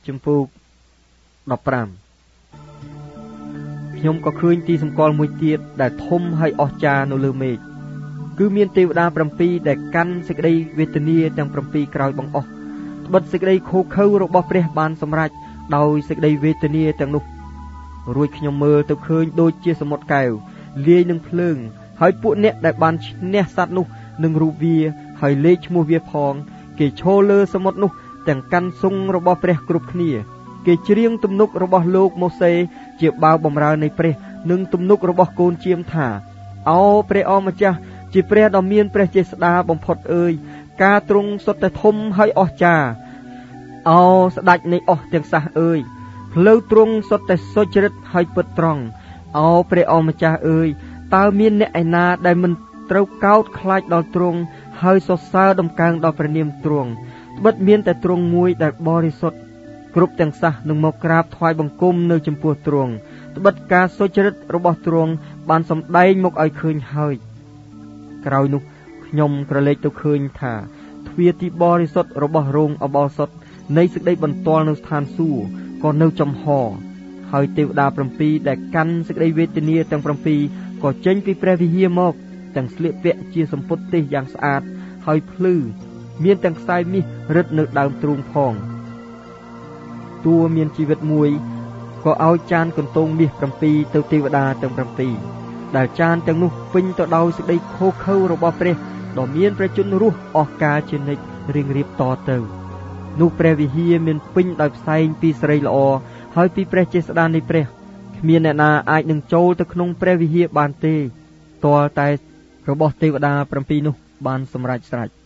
ចំពោះ15ខ្ញុំក៏ឃើញទីសម្គាល់មួយទៀតដែលធំហើយអស្ចារ្យនៅលើមេឃគឺមានទេវតា7ដែលកាន់សេចក្តីវេទនាទាំង7ក្រោយបង្អស់ត្បិតសេចក្តីឃោឃៅរបស់ព្រះបានសម្រេចដោយសេចក្តីវេទនាទាំងនោះរួចខ្ញុំមើលទៅឃើញដូចជាសមុទ្រកែវលាយនឹងភ្លើងហើយពួកអ្នកដែលបានឈ្នះសត្វនោះនឹងរូបវាហើយលេខឈ្មោះវាផងគេឈរលើសមុទ្រនោះទាំងកាន់សុងរបស់ព្រះគ្រប់គ្នាគេច្រៀងទំនុករបស់លោកម៉ូសេជាបាវបម្រើនៃព្រះនិងទំនុករបស់កូនជាមថាឱព្រះអម្ចាស់ជាព្រះដ៏មានព្រះចេស្តាបំផុតអើយការទ្រង់សុទ្ធតែធំហើយអស្ចារ្យឱស្ដេចនៃអស់ទាំងសះអើយផ្លូវទ្រង់សុទ្ធតែសុចរិតហើយពិតត្រង់ឱព្រះអម្ចាស់អើយតើមានអ្នកឯណាដែលមិនត្រូវកោតខ្លាចដល់ទ្រង់ហើយសរសើរដំកើងដល់ព្រះនាមទ្រង់ត្បិតមានតែទ្រង់មួយដែលបរិសុទ្ធគ្រប់ទាំងសះនឹងមកក្រាបថ្វាយបង្គំនៅចំពោះទ្រង់ត្បិតការសុចរិតរបស់ទ្រង់បានសម្ដែងមកឲ្យឃើញហើយក្រោយនោះខ្ញុំក្រឡេកទៅឃើញថាទ្វារទីបរិសុទ្ធរបស់រោងអបោសុតនៃសេចក្តីបន្ទាល់នៅស្ថានសួគ៌ក៏នៅចំហហើយទេវតា7ដែលកាន់សេចក្តីវេទនាទាំង7ក៏ចេញពីព្រះវិហារមកទាំងស្លៀកពាក់ជាសម្ពុតទេសយ៉ាងស្អាតហើយភ្លឺមានទាំងខ្សែមាសរឹតនៅដើមទ្រូងផងតួមានជីវិតមួយក៏ឲ្យចានកន្ទងមាស7ទៅទេវតាទាំង7ដែលចានទាំងនោះពេញទៅដោយសេចក្តីឃោឃៅរបស់ព្រះដ៏មានព្រះជន្មរស់អស់កលជានិច្ចរៀងរៀបតទៅនោះព្រះវិហារមានពេញដោយផ្សែងពីសិរីល្អហើយពីព្រះចេស្តានៃព្រះគ្មានអ្នកណាអាចនឹងចូលទៅក្នុងព្រះវិហារបានទេទាល់តែរបស់ទេវតា7នោះបានសម្រេចស្រេច